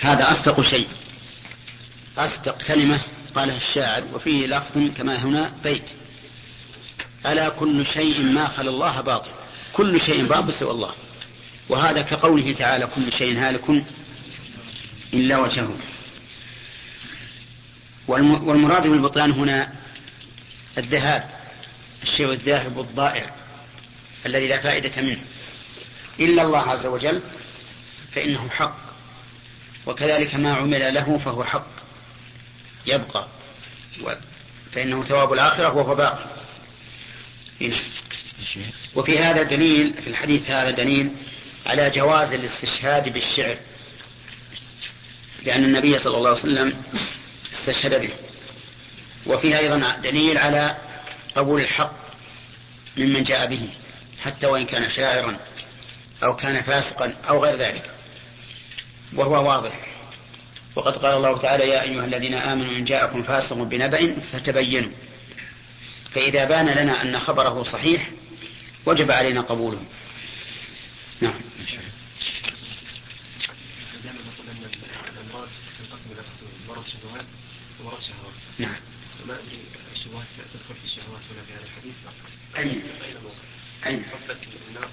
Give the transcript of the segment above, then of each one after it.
هذا أصدق شيء، أصدق كلمة قالها الشاعر، وفيه لفظ كما هنا بيت: ألا كل شيء ما خلا الله باطل، كل شيء باطل سوى الله. وهذا كقوله تعالى: كل شيء هالك إلا وجهه. والمراد بالبطلان هنا الذهاب، الشيء الذاهب الضائع الذي لا فائدة منه. إلا الله عز وجل فإنه حق، وكذلك ما عمل له فهو حق يبقى، فإنه ثواب الآخرة وهو باقي. وفي هذا دليل، في الحديث هذا دليل على جواز الاستشهاد بالشعر، لأن النبي صلى الله عليه وسلم استشهد به. وفيه أيضا دليل على قبول الحق ممن جاء به، حتى وإن كان شاعرا أو كان فاسقا أو غير ذلك، وهو واضح. وقد قال الله تعالى: يا أيها الذين آمنوا إن جاءكم فاسق بنبأ فتبينوا. فإذا بان لنا أن خبره صحيح وجب علينا قبوله. نعم. مرض شهوات ومرض شهوات. نعم. فما أدري الشهوات تدخل في الشهوات ولا في هذا الحديث؟ أين حبة النار،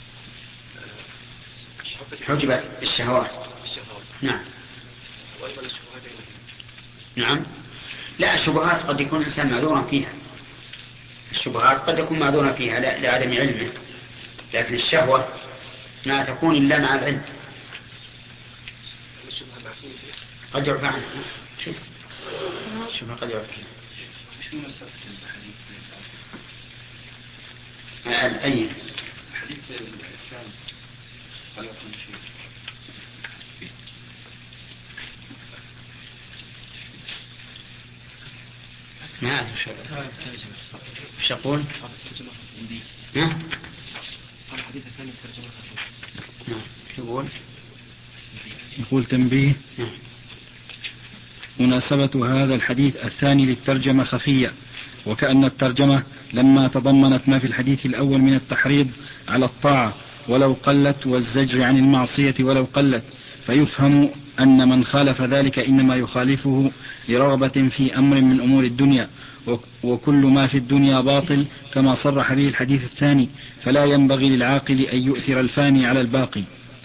حجبت الشهوات. نعم. وأيضا الشهوات. نعم. لا، الشبهات قد يكون الإنسان معذورا فيها، الشبهات قد يكون معذورا فيها لعدم علمه، لكن الشهوة ما تكون إلا مع العلم. قد يعفى عنه. شوف قد يعفى عنه. أي حديث الإحسان ولا يكون شيء. ما أعرف وش يقول. ها؟ الحديث الثاني الترجمة. نعم. يقول تنبيه: مناسبة هذا الحديث الثاني للترجمة خفية، وكأن الترجمة لما تضمنت ما في الحديث الأول من التحريض على الطاعة ولو قلت، والزجر عن المعصية ولو قلت، فيفهم أن من خالف ذلك إنما يخالفه لرغبة في أمر من أمور الدنيا، وكل ما في الدنيا باطل كما صرح به الحديث الثاني، فلا ينبغي للعاقل أن يؤثر الفاني على الباقي.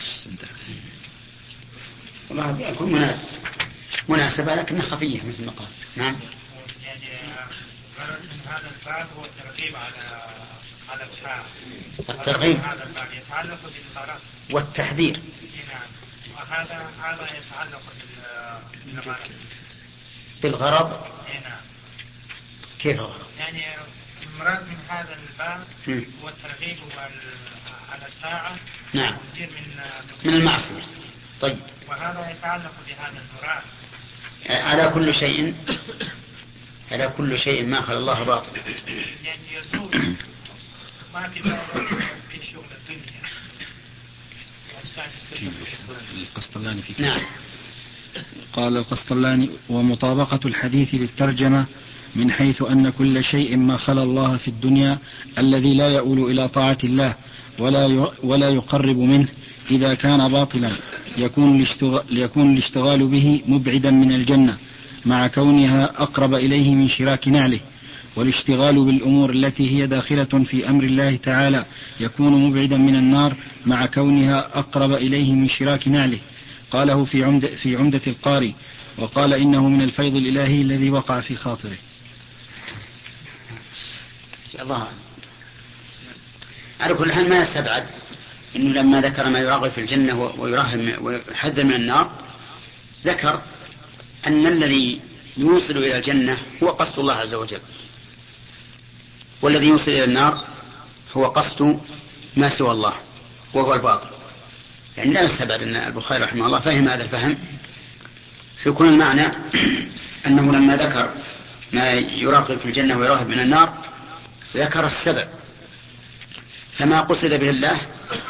والله يكون مناسبة لكنها خفية مثل ما قال. نعم. يعني غرض من هذا الباب هو الترغيب على الطاعة. الترغيب هذا الباب يتعلق بالغرض والتحذير. نعم. وهذا يتعلق بالغرض. نعم. كيف الغرض؟ يعني المراد من هذا الباب هو الترغيب على الطاعة. نعم. من المعصية. طيب. وهذا يتعلق بهذا المراد. على كل شيء ما خلا الله باطل. يعني يزول ما في شغل الدنيا. القسطلاني في نعم. قال القسطلاني: ومطابقة الحديث للترجمة من حيث أن كل شيء ما خلا الله في الدنيا الذي لا يؤول إلى طاعة الله ولا يقرب منه إذا كان باطلا يكون الاشتغال به مبعدا من الجنة مع كونها أقرب إليه من شراك نعله، والاشتغال بالأمور التي هي داخلة في أمر الله تعالى يكون مبعدا من النار مع كونها أقرب إليه من شراك نعله. قاله في عمدة القاري، وقال إنه من الفيض الإلهي الذي وقع في خاطره. الله على كل حال ما يستبعد إنه لما ذكر ما يرغب في الجنة ويرهب ويحذر من النار، ذكر أن الذي يوصل إلى الجنة هو قصد الله عز وجل، والذي يوصل إلى النار هو قصد ما سوى الله وهو الباطل. يعني لا يستبعد أن البخاري رحمه الله فهم هذا الفهم، فيكون المعنى أنه لما ذكر ما يراقب في الجنة ويراهب من النار ذكر السبب، فما قصد به الله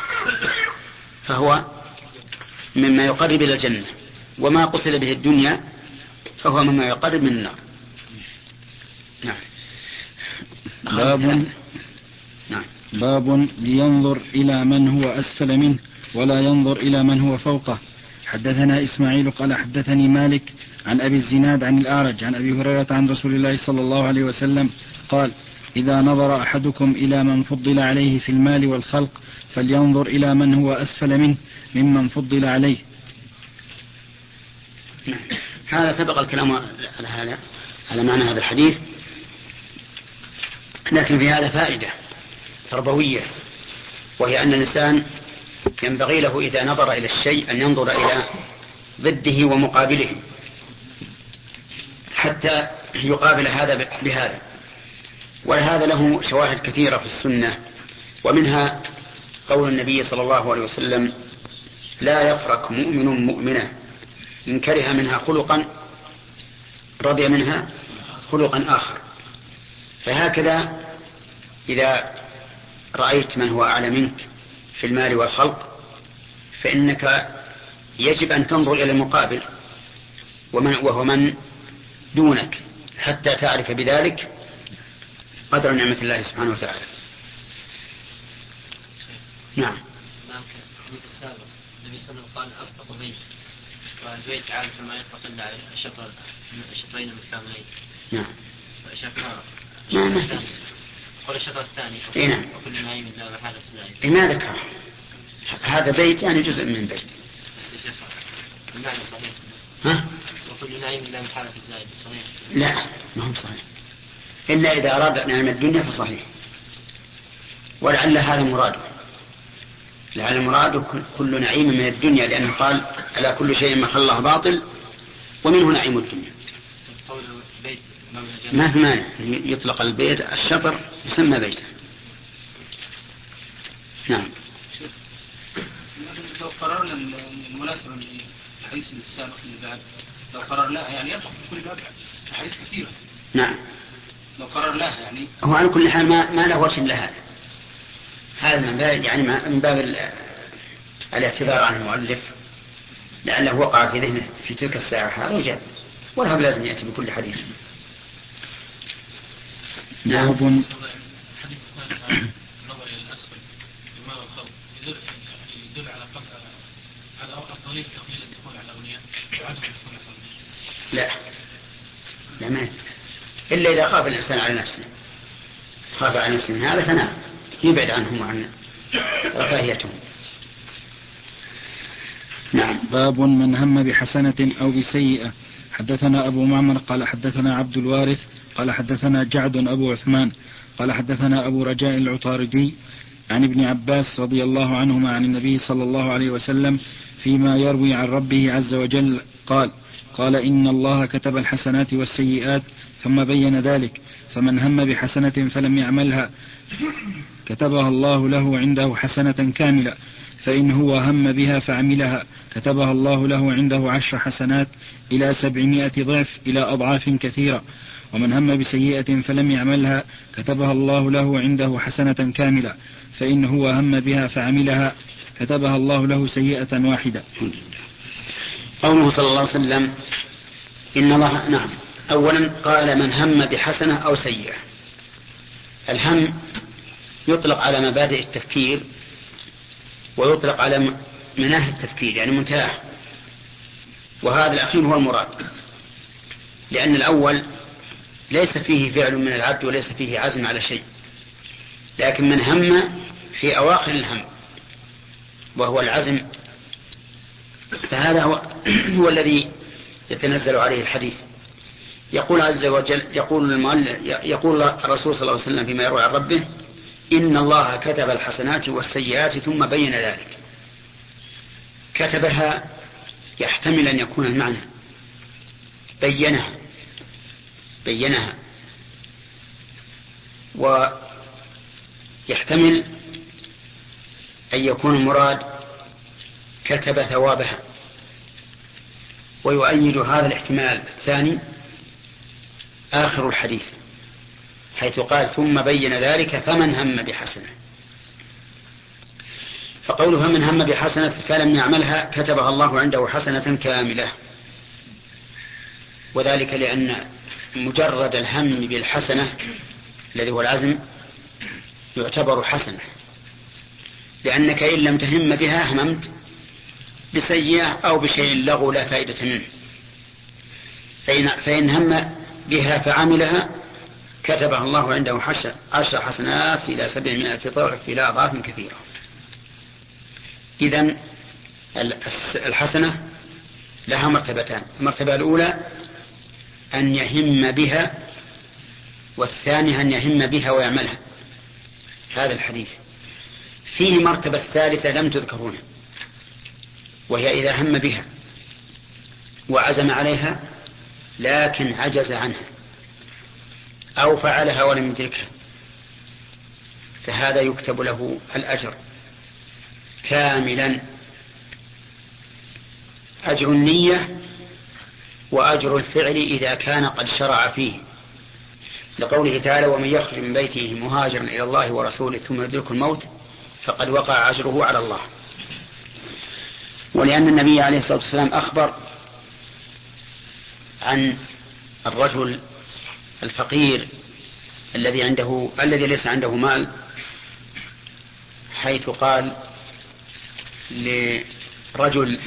فهو مما يقرب إلى الجنة، وما قصد به الدنيا فهو مما يقرب من النار. نعم. باب لينظر إلى من هو أسفل منه ولا ينظر إلى من هو فوقه. حدثنا إسماعيل قال حدثني مالك عن أبي الزناد عن الأعرج عن أبي هريرة عن رسول الله صلى الله عليه وسلم قال إذا نظر أحدكم إلى من فضل عليه في المال والخلق فلينظر إلى من هو أسفل منه ممن فضل عليه. هذا سبق الكلام على معنى هذا الحديث، لكن في هذا فائدة تربوية، وهي أن الإنسان ينبغي له إذا نظر إلى الشيء أن ينظر إلى ضده ومقابله حتى يقابل هذا بهذا. وهذا له شواهد كثيرة في السنة، ومنها قول النبي صلى الله عليه وسلم: لا يفرق مؤمن مؤمنة إن كره منها خلقا رضي منها خلقا آخر. فهكذا إذا رأيت من هو أعلى منك في المال والخلق فإنك يجب أن تنظر إلى المقابل وهو من دونك حتى تعرف بذلك قدر نعمة الله سبحانه وتعالى. نعم. الحديث السابق النبي صلى الله عليه وسلم قال أصدق بيت، والبيت عادة ما يطلق إلا على الشطرين المستعملين. نعم. نعم. قول الشطر الثاني. نعم. وكل نايم لا محالة الزائد. لماذا ذكر هذا بيت يعني جزء من بيت؟ بس يا شيخ المعنى صحيح. ها؟ وكل نايم لا محالة الزائد صحيح. لا ما هو صحيح، إلا إذا أراد نعم الدنيا فصحيح، ولعل هذا مراده، لعل مراده كل نعيم من الدنيا، لأنه قال على كل شيء ما خلى الله باطل ومنه نعيم الدنيا. ما في مانع يطلق البيت الشطر يسمى بيتا. نعم. لو قررنا المناسبة من الحديث السابق اللي بعد، لو قررناها يعني يدخل في كل باب حديث كثيرة. نعم. لو قررناها يعني هو على كل حال ما له وجه إلا هذا من باب يعني من باب الاعتذار عن المؤلف، لعله وقع في ذهنه في تلك الساعة هذا وجاء، ولا لازم يأتي بكل حديث. نعم. الحديث الثاني النظر إلى الأسفل المال والخلق يدل على أفضلية تقليل الدخول على الأغنياء وعدم الدخول على الأغنياء. لا ما إلا إذا خاف الإنسان على نفسه، خاف على نفسه من هذا فنعم يبعد عنهم وعن رفاهيتهم. نعم. باب من هم بحسنة أو بسيئة. حدثنا أبو معمر قال حدثنا عبد الوارث قال حدثنا جعد أبو عثمان قال حدثنا أبو رجاء العطاردي عن ابن عباس رضي الله عنهما عن النبي صلى الله عليه وسلم فيما يروي عن ربه عز وجل قال إن الله كتب الحسنات والسيئات ثم بين ذلك، فمن هم بحسنة فلم يعملها كتبها الله له عنده حسنة كاملة، فإن هو هم بها فعملها كتبها الله له عنده 10 حسنات إلى 700 ضعف إلى أضعاف كثيرة، ومن هم بسيئة فلم يعملها كتبها الله له عنده حسنة كاملة، فإن هو هم بها فعملها كتبها الله له سيئة واحدة. قوله صلى الله عليه وسلم إن الله نعم. أولا قال من هم بحسنة أو سيئة. الهم يطلق على مبادئ التفكير ويطلق على مناهي التفكير يعني منتهى، وهذا الأخير هو المراد، لأن الأول ليس فيه فعل من العبد وليس فيه عزم على شيء، لكن من هم في أواخر الهم وهو العزم فهذا هو الذي يتنزل عليه الحديث. يقول عز وجل يقول الرسول صلى الله عليه وسلم فيما يروي عن ربه إن الله كتب الحسنات والسيئات ثم بين ذلك. كتبها يحتمل أن يكون المعنى بينها ويحتمل أن يكون المراد كتب ثوابها، ويؤيد هذا الاحتمال الثاني آخر الحديث حيث قال ثم بين ذلك فمن هم بحسنة. فقوله فمن هم بحسنة فلم يعملها كتبها الله عنده حسنة كاملة، وذلك لأن مجرد الهم بالحسنة الذي هو العزم يعتبر حسنة، لأنك إن لم تهم بها هممت بسيئة أو بشيء لغو لا فائدة منه، فإن هم بها فعملها كتبها الله عنده 10 حسنات إلى 700 ضعف إلى أضعاف كثيرة. إذن الحسنة لها مرتبتان: المرتبة الأولى أن يهم بها، والثانية أن يهم بها ويعملها. هذا الحديث فيه مرتبة ثالثة لم تذكر هنا، وهي إذا هم بها وعزم عليها لكن عجز عنها أو فعلها ولم يدركها، فهذا يكتب له الأجر كاملا، أجر النية وأجر الفعل إذا كان قد شرع فيه، لقوله تعالى: ومن يخرج من بيته مهاجرا إلى الله ورسوله ثم يدركه الموت فقد وقع أجره على الله. ولأن النبي عليه الصلاة والسلام أخبر عن الرجل الفقير الذي ليس عنده مال، حيث قال لرجل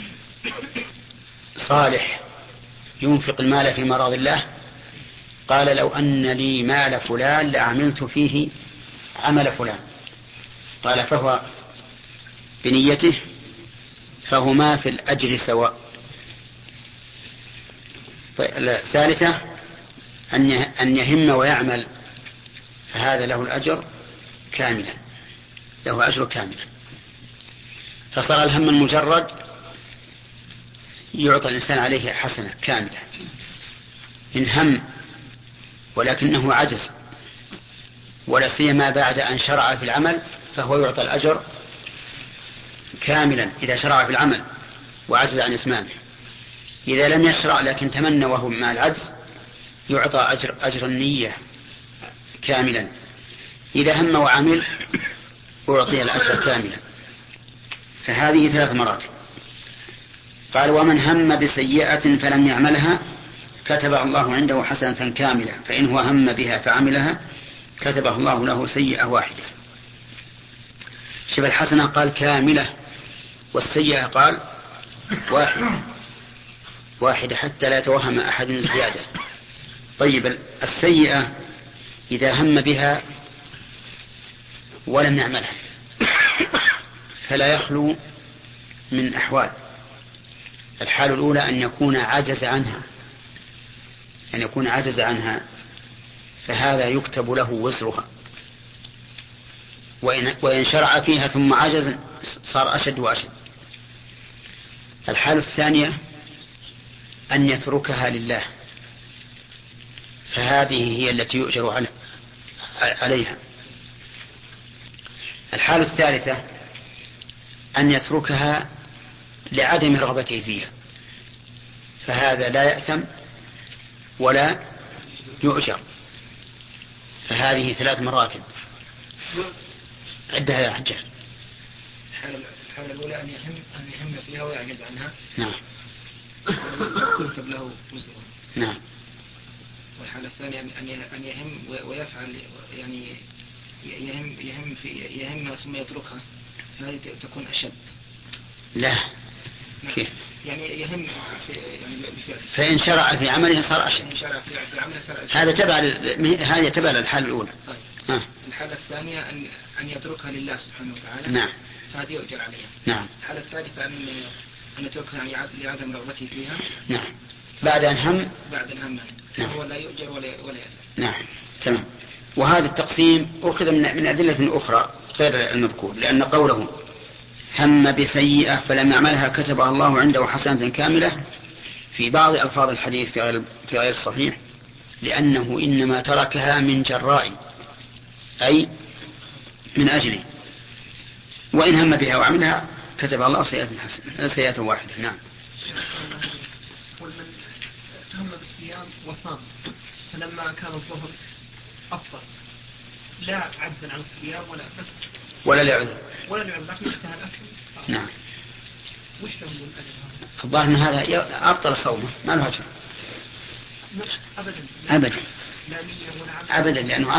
صالح ينفق المال في مراض الله: قال لو أن لي مال فلان لعملت فيه عمل فلان. قال: فهو بنيته فهما في الأجر سواء. الثالثة أن يهم ويعمل، فهذا له الأجر كاملا، له أجر كاملا. فصار الهم المجرد يعطى الإنسان عليه حسنة كاملة، إن هم ولكنه عجز ولا سيما بعد أن شرع في العمل فهو يعطى الأجر كاملا إذا شرع في العمل وعجز عن إتمامه. إذا لم يشرع لكن تمنى وهو مع العجز يعطى أجر النية كاملا. إذا هم وعمل أعطي الأجر كاملا. فهذه 3 مراتب. قال: ومن هم بسيئة فلم يعملها كتبها الله عنده حسنة كاملة، فإن هو هم بها فعملها كتبه الله له سيئة واحدة. شبه الحسنة قال كاملة، والسيئة قال واحدة حتى لا يتوهم أحد الزيادة. طيب، السيئة إذا هم بها ولم يعملها فلا يخلو من أحوال. الحال الأولى أن يكون عجز عنها، فهذا يكتب له وزرها، وإن شرع فيها ثم عجز صار أشد وأشد. الحال الثانية أن يتركها لله، فهذه هي التي يؤجر عليها. الحال الثالثة أن يتركها لعدم رغبته فيها، فهذا لا يأثم ولا يؤجر. فهذه 3 مراتب. عدها يا حجاج. الحالة الأولى أن يهم فيها ويعجز عنها. نعم. يكتب له وزرها. نعم. والحالة الثانية أن يهم ويفعل، يعني يهم ثم يتركها، هذه تكون أشد. لا. كيف؟ يعني يهم بفعل. فإن شرع في عمله صار أشد. إن شرع في عمله صار أشد. هذا تبع الحالة الأولى. طيب. الحالة الثانية أن يتركها لله سبحانه وتعالى. نعم. فهذه يؤجر عليها. نعم. الحالة الثالثة أن يتركها لعدم رغبته فيها. نعم. بعد أن هم. نعم. هو لا يؤجر ولا يأثم. نعم. تمام. وهذا التقسيم أخذ من أدلة أخرى غير المذكور، لأن قوله هم بسيئة فلم يعملها كتبها الله عنده حسنة كاملة في بعض ألفاظ الحديث في غير الصحيح، لأنه إنما تركها من جراء، أي من أجله. وإن هم بها وعملها كتبها الله سيئة واحدة. نعم. والمن هم بالصيام وصام فلما كان الظهر أفضل لا عجزا عن الصيام ولا لعذر لكن اشتهى الأكل. نعم. وش له الأجر هذا؟ الظاهر أن هذا أبطل صومه، ما له أجر أبدا. لا نية ولا عمل أبدا، لأنه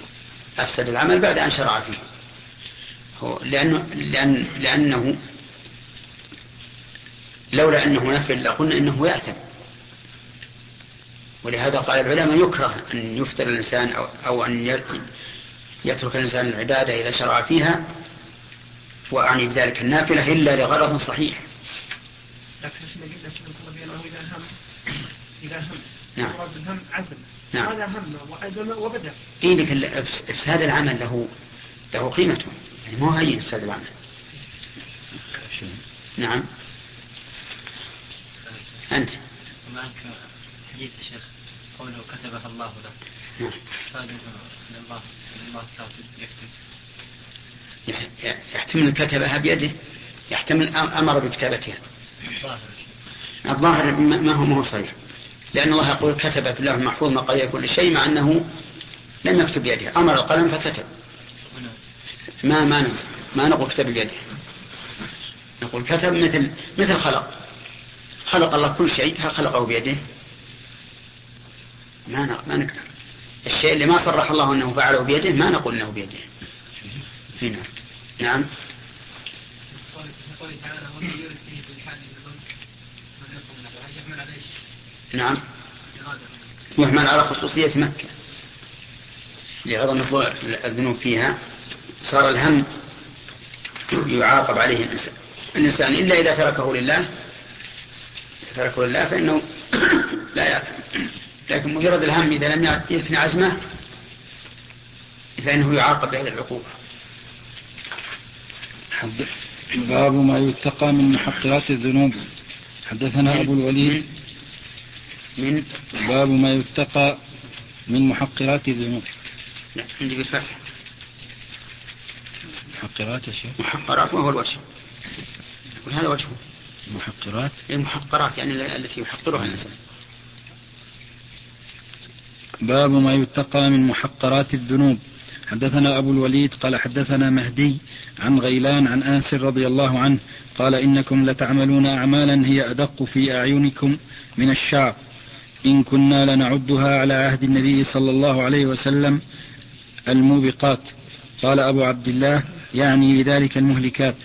أفسد العمل بعد أن شرع فيه. لأنه لولا أنه نفل لقلنا إنه يأثم. ولهذا قال العلماء يكره أن يفطر الإنسان أو أن يترك الإنسان العبادة إذا شرع فيها، وأعني بذلك النافلة، إلا لغرض صحيح. لكن إذا هم نعم. الهم عزم. نعم. هذا هم وعزم وبدأ. لكن إفساد العمل له قيمته، يعني مو هي إفساد العمل. نعم. أنت معك حديث يا شيخ قوله كتبها الله له. نعم. فاده أن الله كاتب يكتب. يحتمل كتبها بيده، يحتمل أمر بكتابتها. الظاهر ما هو صحيح، لأن الله يقول كتب في الله المحفوظ مقادير كل شيء، مع أنه لم يكتب بيده، أمر القلم فكتب. ما نقول كتب بيده، نقول كتب مثل خلق الله كل شيء، هل خلقه بيده؟ ما نكتب الشيء اللي ما صرح الله أنه فعله بيده، ما نقول أنه بيده. هنا. نعم. نعم. يحمل على خصوصية مكة لعظم الذنوب فيها، صار الهم يعاقب عليه الإنسان إلا إذا تركه لله فإنه لا يأثم. لكن مجرد الهم إذا لم يثني عزمه فإنه يعاقب بهذه العقوبة. باب ما يتقى من محقرات الذنوب. حدثنا أبو الوليد من باب ما يتقى من محقرات الذنوب. لا عندي بالفتح محقرات يا شيخ. محقرات وهو الوجه، وهذا وجهه محقرات. المحقرات يعني التي يحقرها الإنسان. باب ما يتقى من محقرات الذنوب. حدثنا أبو الوليد قال حدثنا مهدي عن غيلان عن أنس رضي الله عنه قال إنكم لتعملون أعمالا هي أدق في أعينكم من الشعر، إن كنا لنعدها على عهد النبي صلى الله عليه وسلم الموبقات. قال أبو عبد الله يعني بذلك المهلكات.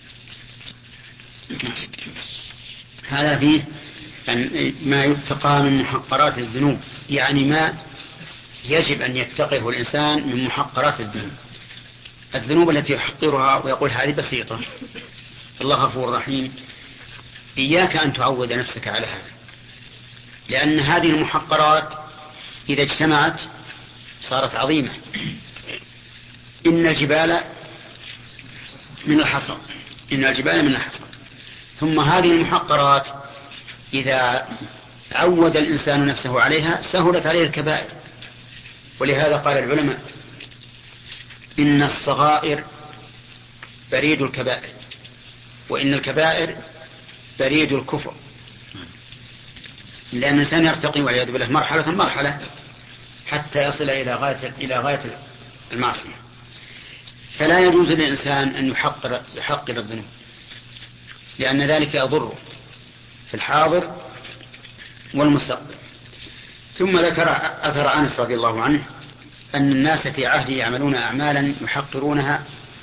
هذا فيه ما يتقى من محقرات الذنوب، يعني ما يجب أن يتقيه الإنسان من محقرات الذنوب التي يحقرها ويقول هذه بسيطة، الله غفور رحيم. إياك أن تعود نفسك على هذا، لأن هذه المحقرات إذا اجتمعت صارت عظيمة. إن الجبال من الحصى. ثم هذه المحقرات إذا عود الإنسان نفسه عليها سهلت عليه الكبائر. ولهذا قال العلماء إن الصغائر بريد الكبائر، وإن الكبائر بريد الكفر. لأن الإنسان يرتقي والعياذ بالله مرحلة حتى يصل إلى غاية المعصية. فلا يجوز للإنسان أن يحقر الذنوب، لأن ذلك يضره في الحاضر والمستقبل. ثم ذكر أثر أنس رضي الله عنه أن الناس في عهده يعملون أعمالا يحقرونها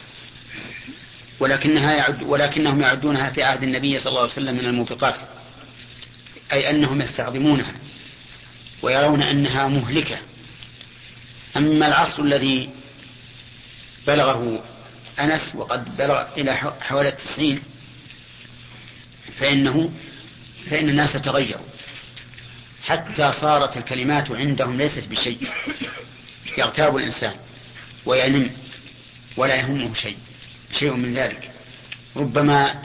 ولكنهم يعدونها في عهد النبي صلى الله عليه وسلم من الموبقات، أي أنهم يستعظمونها ويرون أنها مهلكة. أما العصر الذي بلغه أنس وقد بلغ إلى حوالي 90 فإن الناس تغيروا حتى صارت الكلمات عندهم ليست بشيء، يغتاب الإنسان وينم ولا يهمه شيء من ذلك. ربما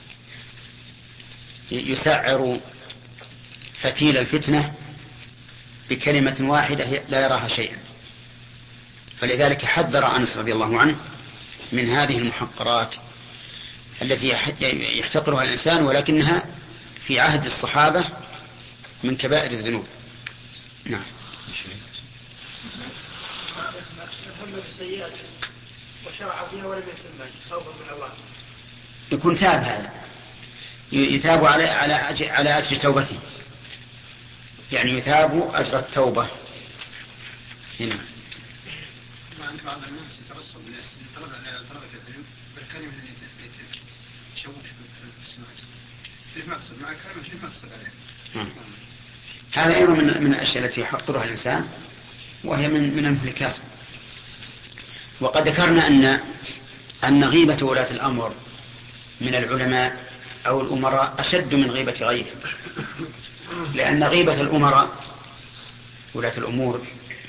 يسعر فتيل الفتنة بكلمة واحدة لا يراها شيئا. فلذلك حذر أنس رضي الله عنه من هذه المحقرات التي يحتقرها الإنسان، ولكنها في عهد الصحابة من كبائر الذنوب. نعم. السيئات وشرع فيها ولم يتم خوفا من الله، يكون تاب، هذا يثاب على أجر توبته، يعني يثاب أجر التوبة. هنا بعض الناس يترصب لطلب الذنوب بالكلمة التي تشوش في سماعته، فيه مقصد مع كلمة فيه مقصد عليه. هذا أيضا من الأشياء التي يحقرها الإنسان وهي من المهلكات. وقد ذكرنا أن غيبة ولاة الأمر من العلماء أو الأمراء أشد من غيبة غيرهم، لأن غيبة الأمراء ولاة الأمور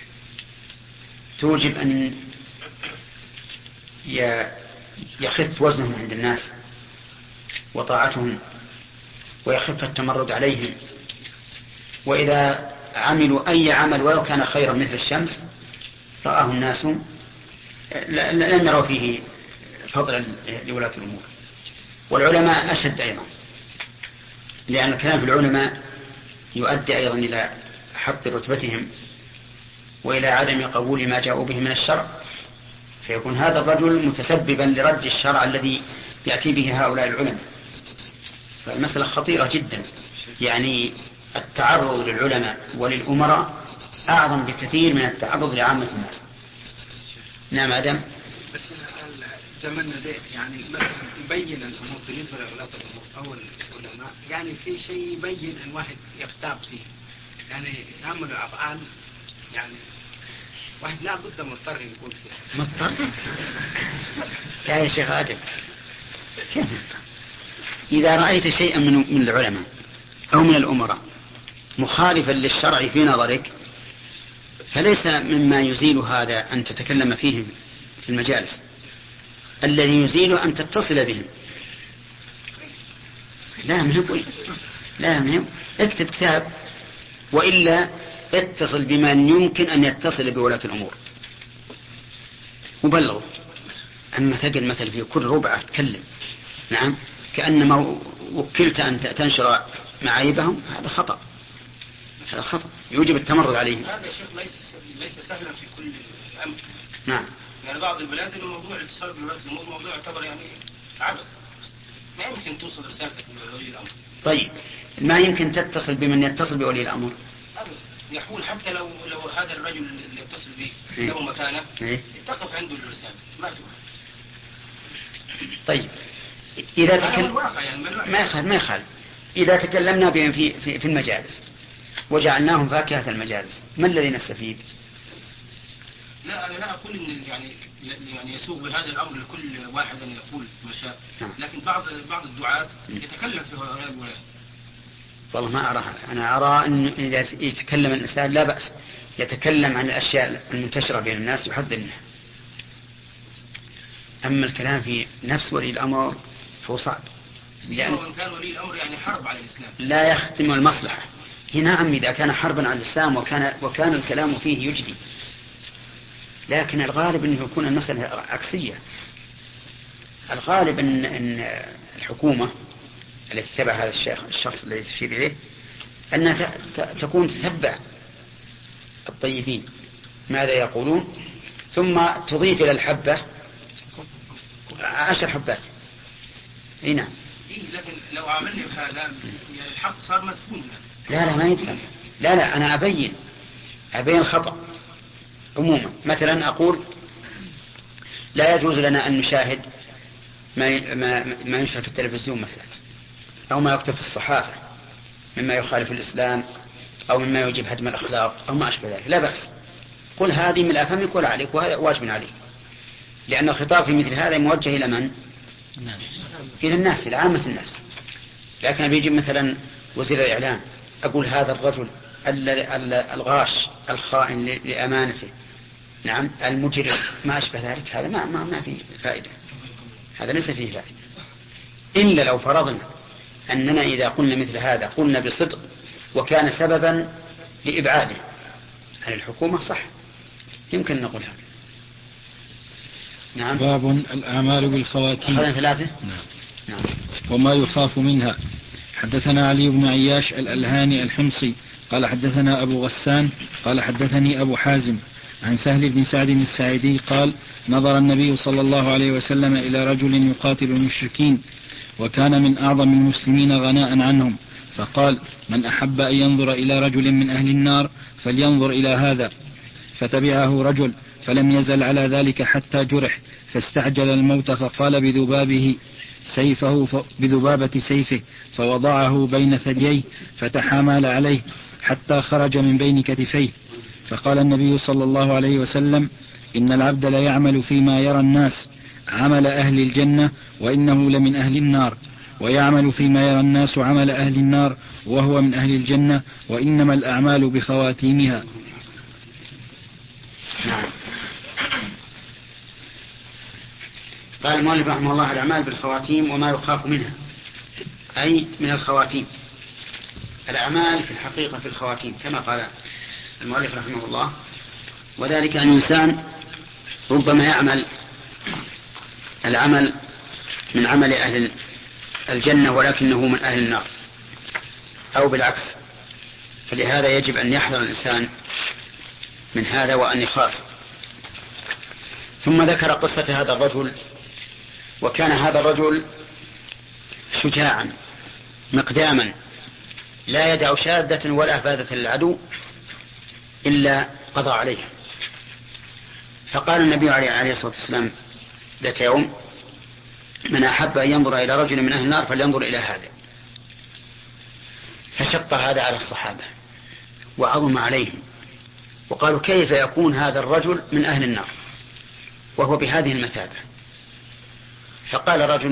توجب أن يخف وزنهم عند الناس وطاعتهم ويخف التمرد عليهم، وإذا عملوا أي عمل ولو كان خيرا مثل الشمس رآه الناس لم يروا فيه فضلا لولاة الأمور. والعلماء أشد أيضا، لأن الكلام في العلماء يؤدي أيضا إلى حط رتبتهم وإلى عدم قبول ما جاءوا به من الشرع، فيكون هذا الرجل متسببا لرد الشرع الذي يأتي به هؤلاء العلماء. فالمسألة خطيرة جدا، يعني التعرض للعلماء وللأمراء أعظم بكثير من التعرض لعامة الناس. نعم آدم. بس زمننا ده يعني يبين الأمور بالنسبة لولاة الأمور أو العلماء، يعني في شيء يبين أن واحد يغتاب فيه، يعني يعملوا أفعال يعني واحد لا بد مضطر يقول فيها. مضطر؟ يا شيخ آدم كيف؟ إذا رأيت شيئا من العلماء أو من الأمراء مخالفا للشرع في نظرك فليس مما يزيل هذا أن تتكلم فيه في المجالس، الذي يزيل أن تتصل بهم. لا مهم اكتب كتاب، وإلا اتصل بمن يمكن أن يتصل بولاة الأمور وبلغوا. أما تقل مثل في كل ربعة تكلم، نعم، كأنما وكلت أن تنشر معايبهم، هذا خطأ، هذا خطأ يوجب التمرد عليهم. هذا شيخ ليس سهلا في كل الأمر. نعم. يعني بعض البلاد الموضوع الاتصال بولاة الأمور موضوع يعتبر يعني عبث، ما يمكن توصل رسالتك لولي الأمر. طيب ما يمكن تتصل بمن يتصل بولي الأمر؟ يحول حتى لو هذا الرجل اللي يتصل به له مكانه تقف عنده الرسالة ما تروح. طيب إذا ما يخالف إذا تكلمنا بهم في المجالس وجعلناهم فاكهة المجالس، ما الذي نستفيد؟ لا أنا لا أقول إن يعني يسوق بهذا الأمر لكل واحد أن يقول ما شاء، لكن بعض الدعاة يتكلم في هؤلاء الولاة. والله ما أراها، أنا أرى أن إذا يتكلم الإنسان لا بأس، يتكلم عن الأشياء المنتشرة بين الناس يحذر منها. أما الكلام في نفس ولي الأمر فهو صعب، لأن كان ولي الأمر يعني حرب على الإسلام لا يختم المصلحة. نعم إذا كان حربا على الإسلام وكان الكلام فيه يجدي، لكن الغالب أنه يكون المسألة عكسية. الغالب أن الحكومة التي تتبع هذا الشخص الذي تشير إليه أنها تكون تتبع الطيبين ماذا يقولون، ثم تضيف إلى الحبة 10 حبات. نعم. لكن لو عملنا بهذا يعني الحق صار مدفون. لا ما يدفن. لا أنا أبين الخطأ عموما. مثلا أقول لا يجوز لنا أن نشاهد ما ينشر في التلفزيون مثلا، أو ما يكتب في الصحافة مما يخالف الإسلام أو مما يوجب هدم الأخلاق أو ما أشبه ذلك، لا بأس. قل هذه من أفهمك ولا عليك، وهذا واجب عليك، لأن الخطاب في مثل هذا موجه إلى من؟ إلى الناس، إلى عامة الناس. لكن بيجي مثلا وزير الإعلام أقول هذا الرجل الغاش الخائن لأمانته، نعم، المجرم ما أشبه ذلك، هذا ما فيه فائدة، هذا ليس فيه فائدة. إلا لو فرضنا أننا إذا قلنا مثل هذا قلنا بصدق وكان سببا لإبعاده عن الحكومة، صح، يمكن نقول هذا. نعم. باب الأعمال بالخواتيم. أخذنا 3. نعم. وما يخاف منها. حدثنا علي بن عياش الألهاني الحمصي قال حدثنا أبو غسان قال حدثني أبو حازم عن سهل بن سعد الساعدي قال نظر النبي صلى الله عليه وسلم إلى رجل يقاتل المشركين وكان من أعظم المسلمين غناء عنهم، فقال من أحب أن ينظر إلى رجل من أهل النار فلينظر إلى هذا، فتبعه رجل فلم يزل على ذلك حتى جرح، فاستعجل الموت فقال بذبابه سيفه بذبابة سيفه فوضعه بين ثدييه فتحامل عليه حتى خرج من بين كتفيه. فقال النبي صلى الله عليه وسلم: إن العبد لا يعمل فيما يرى الناس عمل أهل الجنة وإنه لمن أهل النار، ويعمل فيما يرى الناس عمل أهل النار وهو من أهل الجنة، وإنما الأعمال بخواتيمها. قال المؤلف رحمه الله: الأعمال بالخواتيم وما يخاف منها، أي من الخواتيم. الأعمال في الحقيقة في الخواتيم كما قال المؤلف رحمه الله، وذلك أن الإنسان ربما يعمل العمل من عمل أهل الجنة ولكنه من أهل النار، أو بالعكس. فلهذا يجب أن يحذر الإنسان من هذا وأن يخاف. ثم ذكر قصة هذا الرجل. وكان هذا الرجل شجاعا مقداما لا يدع شاذة ولا فاذة للعدو إلا قضى عليها. فقال النبي عليه الصلاة والسلام ذات يوم: من أحب أن ينظر إلى رجل من أهل النار فلينظر إلى هذا. فشق هذا على الصحابة وعظم عليهم، وقالوا: كيف يكون هذا الرجل من أهل النار وهو بهذه المثابة؟ فقال رجل: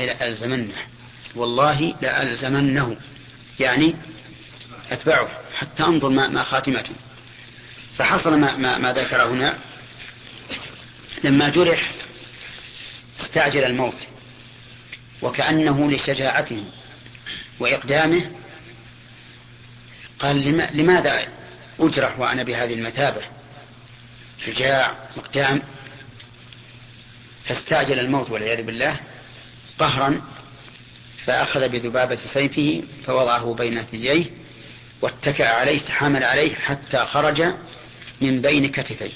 والله لألزمنه، يعني أتبعه حتى أنظر ما خاتمته. فحصل ما ذكر هنا. لما جرح استعجل الموت، وكأنه لشجاعته وإقدامه قال: لماذا أجرح وأنا بهذه المثابة؟ شجاع مقدام. فاستعجل الموت والعياذ بالله قهرا، فأخذ بذبابة سيفه فوضعه بين ثدييه واتكأ عليه تحامل عليه حتى خرج من بين كتفيه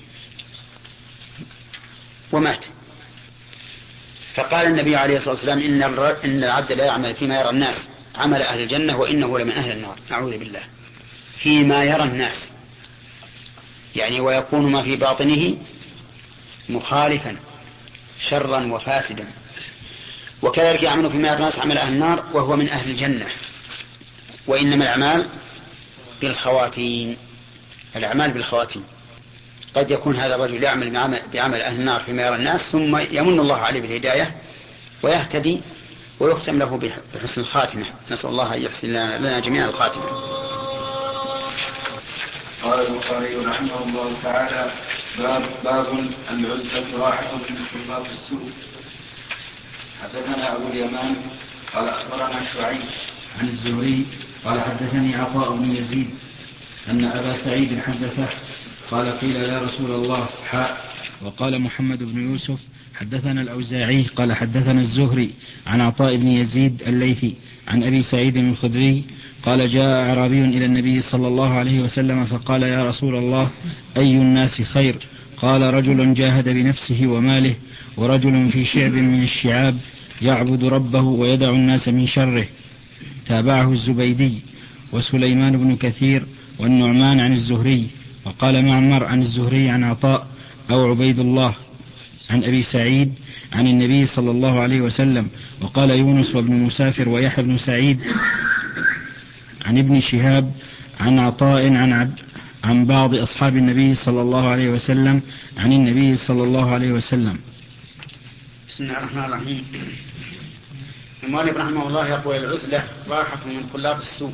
ومات. فقال النبي عليه الصلاة والسلام: إن العبد لا يعمل فيما يرى الناس عمل أهل الجنة وإنه لمن أهل النار. أعوذ بالله. فيما يرى الناس يعني ويكون ما في باطنه مخالفا شرا وفاسدا. وكذلك يعمل فيما يرى الناس عمل أهل النار وهو من أهل الجنة، وإنما الأعمال بالخواتيم. الأعمال بالخواتيم. قد يكون هذا الرجل يعمل بعمل أهل النار فيما يرى الناس، ثم يمن الله عليه بالهداية ويهتدي ويختم له بحسن الخاتمة. نسأل الله أن يحسن لنا جميعا الخاتمة. قال البخاري رحمه الله تعالى: باب العزلة راحة من خطاب السوء. حدثنا أبو اليمان قال أخبرنا شعيب عن الزهري قال حدثني عطاء بن يزيد أن أبا سعيد حدثه قال: قيل يا رسول الله وقال محمد بن يوسف حدثنا الأوزاعي قال حدثنا الزهري عن عطاء بن يزيد الليثي عن أبي سعيد الخدري قال: جاء أعرابي إلى النبي صلى الله عليه وسلم فقال: يا رسول الله، أي الناس خير؟ قال: رجل جاهد بنفسه وماله، ورجل في شعب من الشعاب يعبد ربه ويدع الناس من شره. تابعه الزبيدي وسليمان بن كثير والنعمان عن الزهري. وقال معمر عن الزهري عن عطاء أو عبيد الله عن أبي سعيد عن النبي صلى الله عليه وسلم. وقال يونس وابن مسافر ويحيى بن سعيد عن ابن شهاب عن عطاء عن بعض أصحاب النبي صلى الله عليه وسلم عن النبي صلى الله عليه وسلم. بسم الله الرحمن الرحيم. المؤلف رحمه الله يقول: العزلة راحة من خلاط السوء.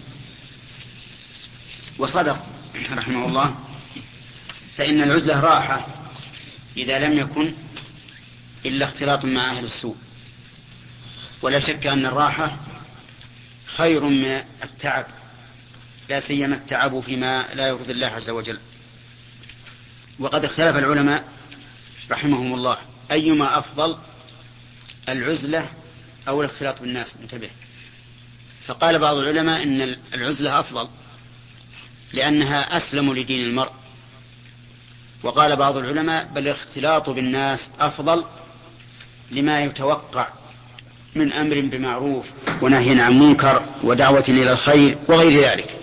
وصدق رحمه الله، فإن العزلة راحة إذا لم يكن إلا اختلاط مع أهل السوء. ولا شك أن الراحة خير من التعب، لا سيما التعب فيما لا يرضي الله عز وجل. وقد اختلف العلماء رحمهم الله أيما أفضل، العزلة أو الاختلاط بالناس. انتبه. فقال بعض العلماء إن العزلة أفضل لأنها أسلم لدين المرء. وقال بعض العلماء بل الاختلاط بالناس أفضل لما يتوقع من أمر بمعروف ونهي عن منكر ودعوة إلى الخير وغير ذلك.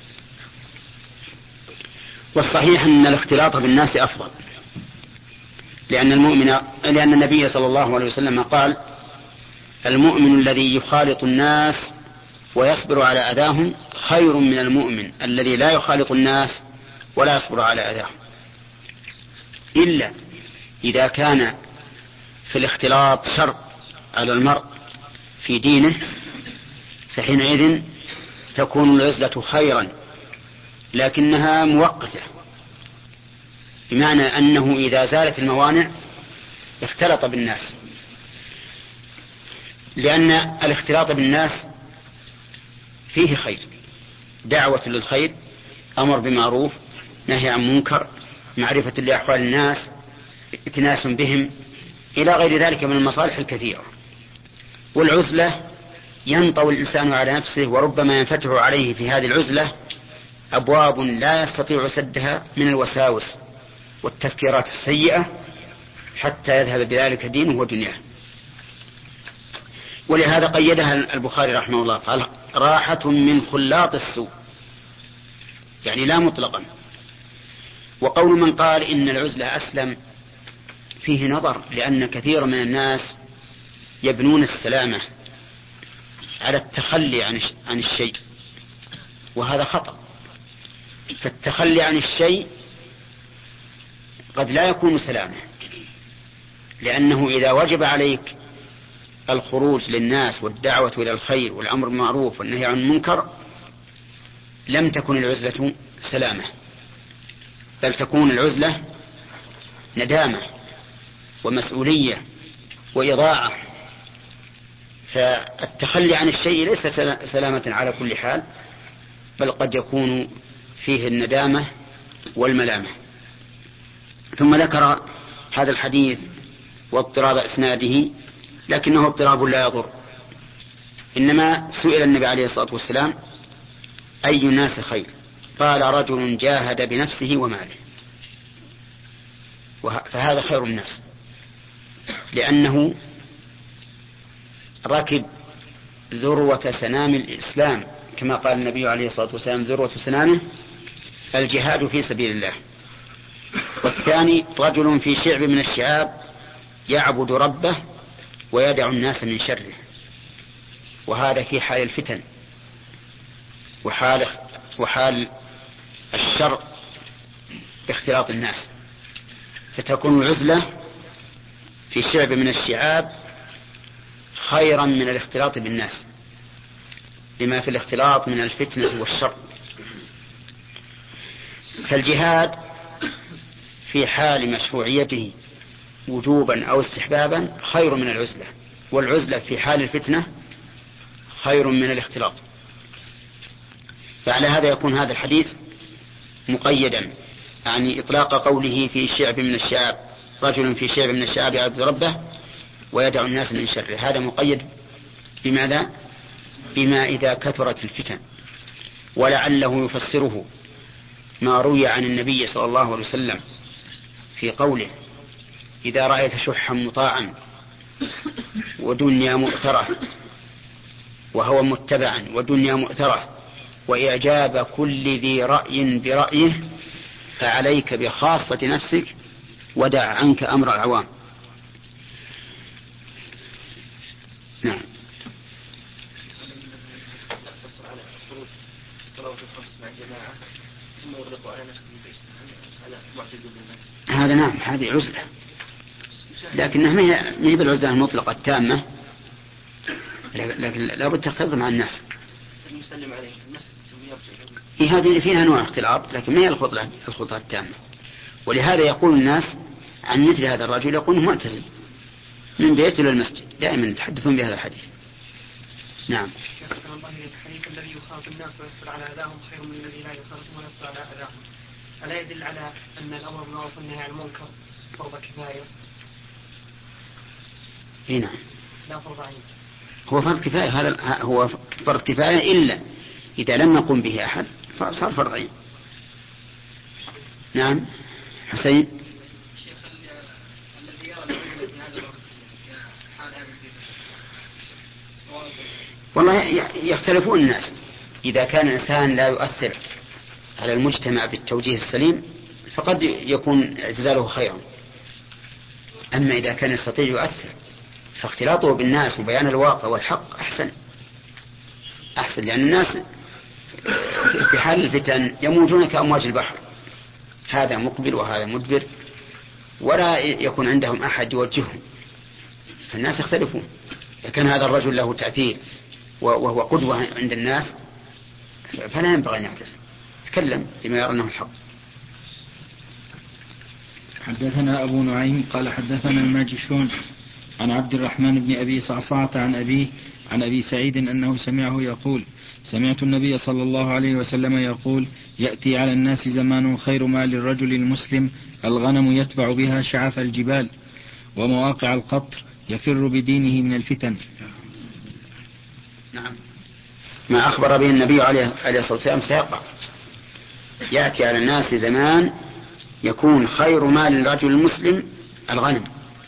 والصحيح أن الاختلاط بالناس أفضل، لأن النبي صلى الله عليه وسلم قال: المؤمن الذي يخالط الناس ويصبر على أذاهم خير من المؤمن الذي لا يخالط الناس ولا يصبر على أذاهم، إلا إذا كان في الاختلاط شر على المرء في دينه، فحينئذ تكون العزلة خيرا، لكنها مؤقتة، بمعنى أنه إذا زالت الموانع اختلط بالناس، لأن الاختلاط بالناس فيه خير، دعوة للخير، أمر بمعروف، نهي عن منكر، معرفة لأحوال الناس، اتناس بهم، إلى غير ذلك من المصالح الكثيرة. والعزلة ينطوي الإنسان على نفسه، وربما ينفتح عليه في هذه العزلة أبواب لا يستطيع سدها من الوساوس والتفكيرات السيئة حتى يذهب بذلك دينه ودنياه. ولهذا قيدها البخاري رحمه الله قال راحة من خلاط السوء، يعني لا مطلقا. وقول من قال إن العزلة أسلم فيه نظر، لأن كثير من الناس يبنون السلامة على التخلي عن الشيء، وهذا خطأ. فالتخلي عن الشيء قد لا يكون سلامة، لأنه إذا وجب عليك الخروج للناس والدعوة إلى الخير والأمر بالمعروف والنهي عن المنكر لم تكن العزلة سلامة، بل تكون العزلة ندامة ومسؤولية وإضاعة. فالتخلي عن الشيء ليس سلامة على كل حال، بل قد يكون فيه الندامة والملامة. ثم ذكر هذا الحديث واضطراب إسناده، لكنه اضطراب لا يضر. إنما سئل النبي عليه الصلاة والسلام أي الناس خير؟ قال رجل جاهد بنفسه وماله. فهذا خير الناس، لأنه ركب ذروة سنام الإسلام، كما قال النبي عليه الصلاة والسلام ذروة سنامه الجهاد في سبيل الله. والثاني رجل في شعب من الشعاب يعبد ربه ويدع الناس من شره، وهذا في حال الفتن وحال الشر باختلاط الناس. فتكون العزلة في شعب من الشعاب خيرا من الاختلاط بالناس، لما في الاختلاط من الفتنة والشر. فالجهاد في حال مشروعيته وجوبا أو استحبابا خير من العزلة، والعزلة في حال الفتنة خير من الاختلاط. فعلى هذا يكون هذا الحديث مقيدا، يعني إطلاق قوله في شعب من الشعاب، رجل في شعب من الشعاب يعبد ربه ويدع الناس من شره، هذا مقيد بماذا؟ بما إذا كثرت الفتن. ولعله يفسره ما روي عن النبي صلى الله عليه وسلم في قوله إذا رأيت شحا مطاعا ودنيا مؤثرة وهو متبعا ودنيا مؤثرة وإعجاب كل ذي رأي برأيه فعليك بخاصة نفسك ودع عنك أمر العوام. نعم. نقتصر على الخروج في الصلوات الخمس مع الجماعة ثم يغلق على نفسه على معتزل الناس. هذا نعم، هذه عزلة، لكنها ما هي بالعزلة المطلقة التامة، لكن لابد تختلط مع الناس. المسلم عليه المسجد ثم يرجع. هذه فيها نوع اختلاط، لكن ما هي الخلطة التامة. ولهذا يقول الناس عن مثل هذا الرجل يقول معتزل من بيته إلى المسجد، دائما يتحدثون بهذا الحديث. نعم. الحديث الذي يخاف الناس ويصبر على أذاهم خير من الذي لا يخافهم ويصبر على أذاهم، ألا يدل على أن الأمر بالمعروف والنهي عن المنكر فرض كفاية؟ نعم. لا فرض عين. هو فرض كفاية، هذا هو فرض كفاية إلا إذا لم يقم به أحد فصار فرض عين. نعم. حسين. الشيخ الذي يرى العلم في هذا الوقت حال هذا والله يختلفون الناس. إذا كان الإنسان لا يؤثر على المجتمع بالتوجيه السليم فقد يكون اعتزاله خيرا، أما إذا كان يستطيع يؤثر فاختلاطه بالناس وبيان الواقع والحق أحسن، لأن الناس في حال الفتن يموجون كأمواج البحر، هذا مقبل وهذا مدبر، ولا يكون عندهم أحد يوجههم، فالناس يختلفون. لكن هذا الرجل له تأثير وهو قدوة عند الناس، فلا ينبغي أن يعتزل، يتكلم بما يرى أنه الحق. حدثنا أبو نعيم قال حدثنا الماجشون عن عبد الرحمن بن أبي صعصعة عن أبيه عن أبي سعيد أنه سمعه يقول: سمعت النبي صلى الله عليه وسلم يقول: يأتي على الناس زمان خير ما للرجل المسلم الغنم يتبع بها شعف الجبال ومواقع القطر يفر بدينه من الفتن. نعم، ما أخبر به النبي عليه الصلاة والسلام سيقع. يأتي على الناس زمان يكون خير ما للرجل المسلم الغنم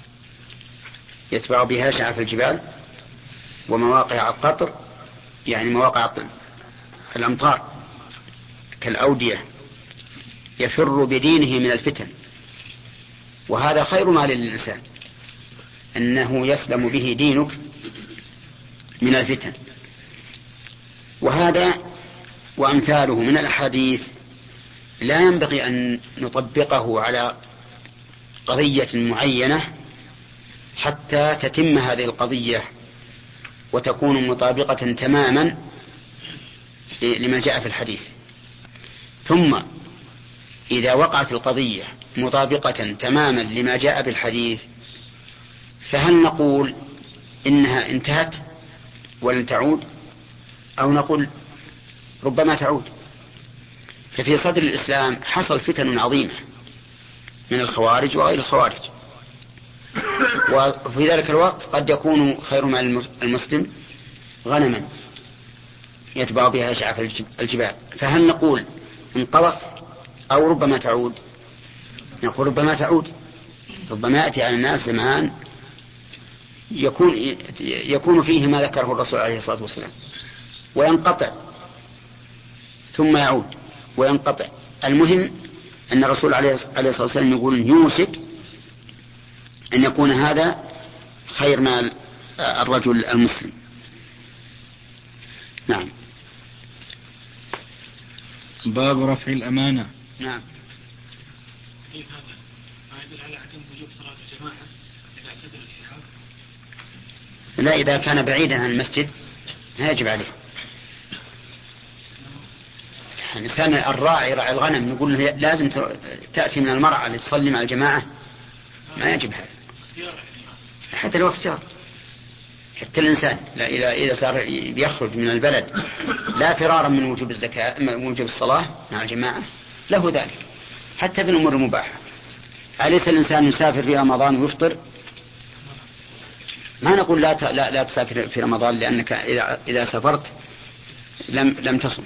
يتبع بها شعف الجبال ومواقع القطر، يعني مواقع الأمطار كالأودية، يفر بدينه من الفتن. وهذا خير ما للإنسان، أنه يسلم به دينك من الفتن. وهذا وأمثاله من الأحاديث لا ينبغي أن نطبقه على قضية معينة حتى تتم هذه القضية وتكون مطابقة تماما لما جاء في الحديث. ثم إذا وقعت القضية مطابقة تماما لما جاء بالحديث، فهل نقول إنها انتهت ولن تعود، أو نقول ربما تعود؟ ففي صدر الإسلام حصل فتن عظيمة من الخوارج وغير الخوارج، وفي ذلك الوقت قد يكون خير مال المسلم غنما يتبع بها شعف الجبال. فهل نقول انقضت أو ربما تعود؟ نقول ربما تعود. ربما يأتي على الناس زمان يكون فيه ما ذكره الرسول عليه الصلاة والسلام وينقطع ثم يعود وينقطع. المهم أن الرسول عليه الصلاة والسلام يقول يوشك أن يكون هذا خير مال الرجل المسلم. نعم. باب رفع الأمانة. نعم. كيف هذا؟ ما يدل على عدم وجوب صلاة الجماعة إذا اعتزل الشهاب؟ لا، إذا كان بعيدا عن المسجد لا يجب عليه. الإنسان الراعي راعي الغنم نقول له لازم تأتي من المرأة لتصلي مع الجماعة، ما يجب هذا حتى لو اختار. حتى الإنسان إذا صار يخرج من البلد لا فرارا من وجوب الزكاة من وجوب الصلاة مع الجماعة له ذلك، حتى في الأمور المباحة. أليس الإنسان يسافر في رمضان ويفطر؟ ما نقول لا تسافر في رمضان لأنك إذا سافرت لم تصم.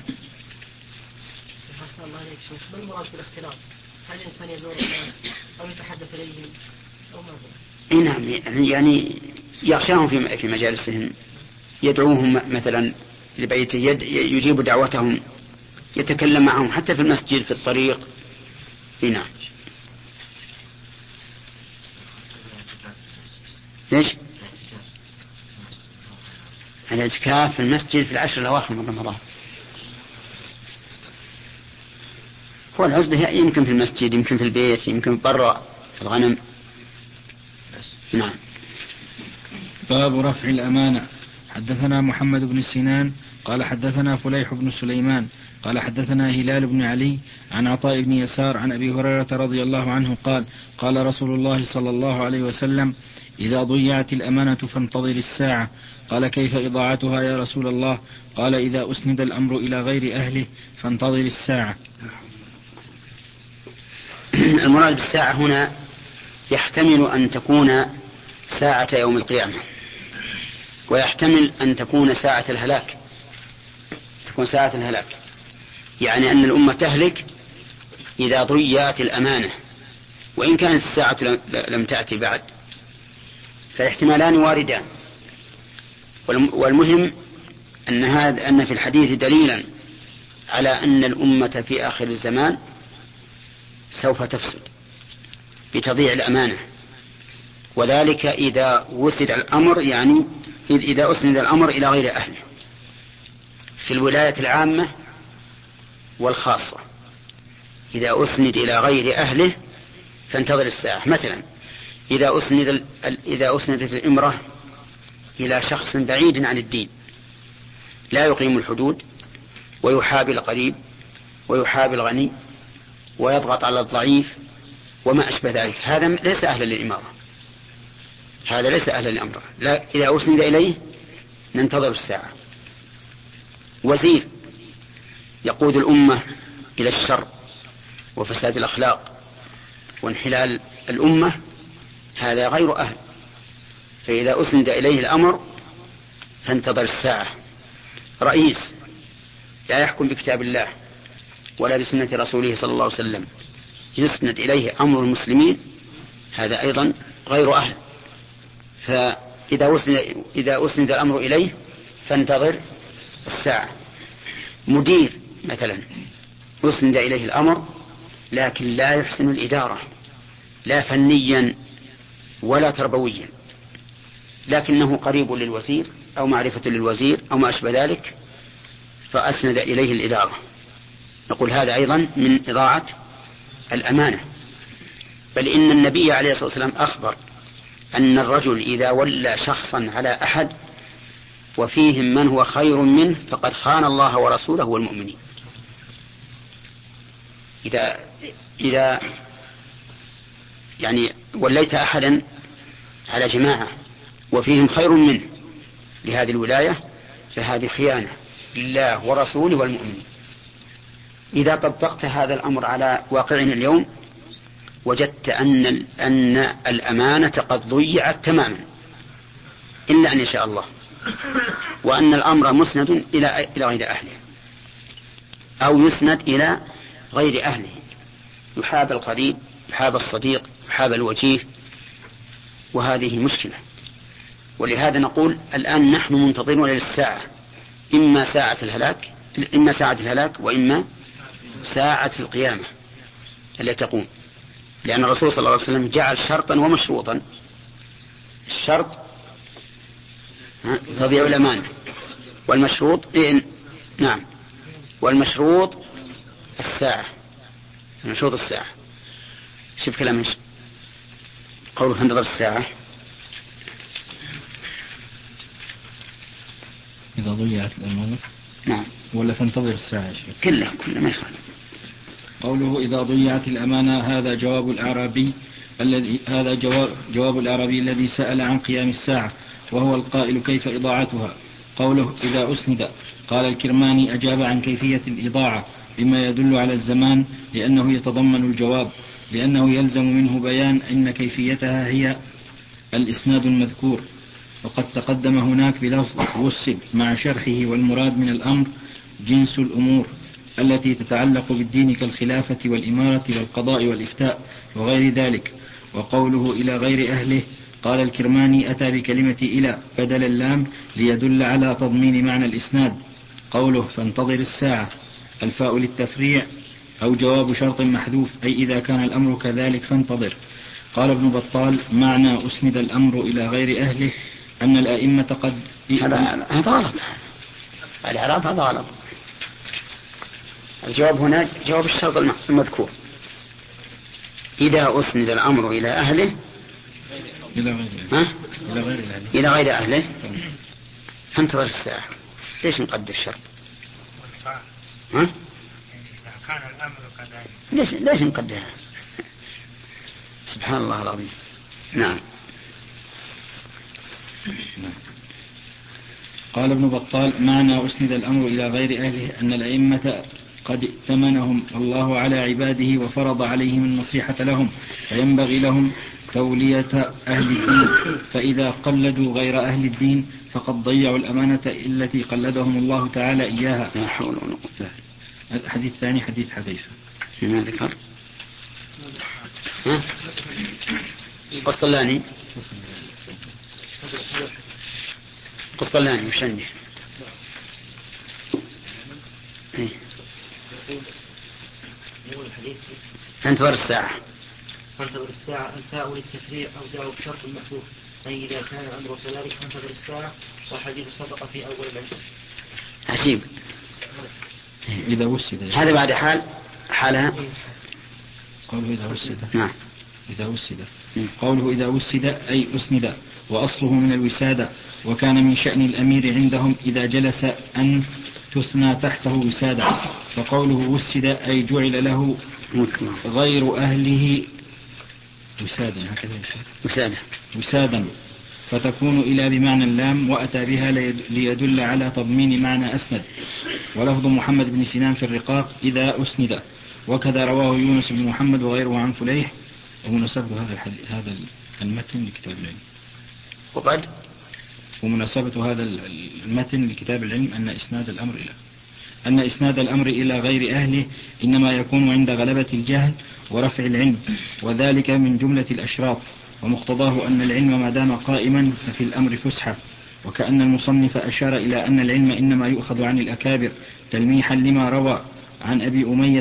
الله عليك شيخ، ما المراد بالاختلاط؟ هل الإنسان يزور الناس أو يتحدث إليهم أو ماذا؟ نعم، يعني يغشاهم في مجالسهم، يدعوهم مثلا لبيته، يجيب دعوتهم، يتكلم معهم حتى في المسجد في الطريق. نعم. ليش؟ الاعتكاف في المسجد في العشر الأواخر من رمضان. هو العزلة يمكن في المسجد، يمكن في البيت، يمكن برا في الغنم. نعم. باب رفع الأمانة. حدثنا محمد بن سنان قال حدثنا فليح بن سليمان قال حدثنا هلال بن علي عن عطاء بن يسار عن أبي هريرة رضي الله عنه قال قال رسول الله صلى الله عليه وسلم: إذا ضيعت الأمانة فانتظر الساعة. قال: كيف إضاعتها يا رسول الله؟ قال: إذا أسند الأمر إلى غير أهله فانتظر الساعة. المراد بالساعة هنا يحتمل أن تكون ساعة يوم القيامة، ويحتمل أن تكون ساعة الهلاك، يعني أن الأمة تهلك إذا ضيعت الأمانة، وإن كانت الساعة لم تأتي بعد، فالاحتمالان واردان. والمهم أن في الحديث دليلا على أن الأمة في آخر الزمان سوف تفسد بتضييع الأمانة، وذلك إذا وسد الأمر، يعني إذا أسند الأمر إلى غير أهله في الولاية العامة والخاصة. إذا أسند إلى غير أهله فانتظر الساعة. مثلا إذا أسندت الإمرة إلى شخص بعيد عن الدين لا يقيم الحدود ويحابي القريب ويحابي الغني ويضغط على الضعيف وما أشبه ذلك، هذا ليس أهلا للإمارة، هذا ليس أهلا للأمر. لا، إذا أسند إليه ننتظر الساعة. وزير يقود الأمة إلى الشر وفساد الأخلاق وانحلال الأمة، هذا غير أهل، فإذا أسند إليه الأمر فانتظر الساعة. رئيس لا يحكم بكتاب الله ولا بسنة رسوله صلى الله عليه وسلم يسند إليه أمر المسلمين، هذا أيضا غير أهل، فإذا أسند الأمر إليه فانتظر الساعة. مدير مثلا أسند إليه الأمر لكن لا يحسن الإدارة لا فنيا ولا تربويا، لكنه قريب للوزير أو معرفة للوزير أو ما أشبه ذلك فأسند إليه الإدارة، نقول هذا أيضا من إضاعة الأمانة. بل إن النبي عليه الصلاة والسلام أخبر أن الرجل إذا ولى شخصا على أحد وفيهم من هو خير منه فقد خان الله ورسوله والمؤمنين. إذا يعني وليت أحدا على جماعة وفيهم خير منه لهذه الولاية فهذه خيانة لله ورسوله والمؤمنين. إذا طبقت هذا الأمر على واقعنا اليوم وجدت أن الأمانة قد ضيعت تماما إلا أن يشاء الله، وأن الأمر مسند إلى غير أهله أو يسند إلى غير أهله، يحاب القريب يحاب الصديق يحاب الوجيه، وهذه مشكلة. ولهذا نقول الآن نحن منتظرون للساعة، إما ساعة الهلاك وإما ساعة القيامة التي تقوم، لأن الرسول صلى الله عليه وسلم جعل شرطا ومشروطا. الشرط تضيع الأمانة، والمشروط نعم، والمشروط الساعة، المشروط الساعة. شوف كلام قوله فانتظر الساعة. إذا ضيعت الأمانة نعم ولا فانتظر الساعة شيء كله ما يخالف. قوله إذا ضيعت الأمانة هذا جواب الأعرابي الذي سأل عن قيام الساعة وهو القائل كيف إضاعتها. قوله إذا أسند قال الكرماني أجاب عن كيفية الإضاعة بما يدل على الزمان لأنه يتضمن الجواب، لأنه يلزم منه بيان أن كيفيتها هي الإسناد المذكور، وقد تقدم هناك بلفظ وسد مع شرحه، والمراد من الأمر جنس الأمور التي تتعلق بالدين كالخلافة والإمارة والقضاء والإفتاء وغير ذلك. وقوله إلى غير أهله قال الكرماني أتى بكلمة إلى بدل اللام ليدل على تضمين معنى الإسناد. قوله فانتظر الساعة الفاء للتفريع أو جواب شرط محذوف، أي إذا كان الأمر كذلك فانتظر. قال ابن بطال معنى أسند الأمر إلى غير أهله أن الأئمة قد هذا غلط، الإعراب هذا غلط. الجواب هنا جواب الشرط المذكور، إذا أسند الأمر إلى أهله إلى غير أهله فانتظر الساعة. ليش نقدر الشرط؟ إذا كان الأمر كذلك ليش نقدرها؟ سبحان الله العظيم. نعم. قال ابن بطال معنى أسند الأمر إلى غير أهله أن الأئمة قد ائتمنهم الله على عباده وفرض عليهم النصيحة لهم، فينبغي لهم تولية أهل الدين، فإذا قلدوا غير أهل الدين فقد ضيعوا الأمانة التي قلدهم الله تعالى إياها. لا حول ولا قوة. الحديث الثاني حديث حذيفة فيما ذكر قسطلاني وش عنده؟ فانتظر الساعة فانتظر الساعة. الفاء للتفريع أو جاء بشرط محذوف، أي إذا كان الأمر كذلك فانتظر الساعة، والحديث سبق في أول العشر. عجيب. إذا وسد هذا بعد حالها قوله إذا وسد. نعم. إذا وسد قوله إذا وسد أي أسند، وأصله من الوسادة، وكان من شأن الأمير عندهم إذا جلس أن تثنى تحته وسادة، فقوله وسد أي جعل له غير أهله وسادا، فتكون إلى بمعنى اللام، وأتى بها ليدل على تضمين معنى أسند. ولفظ محمد بن سنان في الرقاق إذا أسند، وكذا رواه يونس بن محمد وغيره عن فليح. ومناسبة هذا المتن لكتاب العلم ومناسبة هذا المتن لكتاب العلم أن إسناد الأمر إلى غير أهله إنما يكون عند غلبة الجهل ورفع العلم، وذلك من جملة الأشراط، ومقتضاه أن العلم ما دام قائما ففي الأمر فسحة. وكأن المصنف أشار إلى أن العلم إنما يؤخذ عن الأكابر تلميحا لما روى عن أبي أمية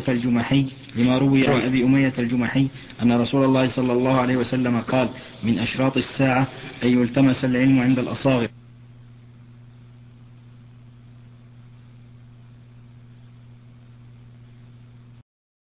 الجمحي أن رسول الله صلى الله عليه وسلم قال: من أشراط الساعة أن يلتمس العلم عند الأصاغر.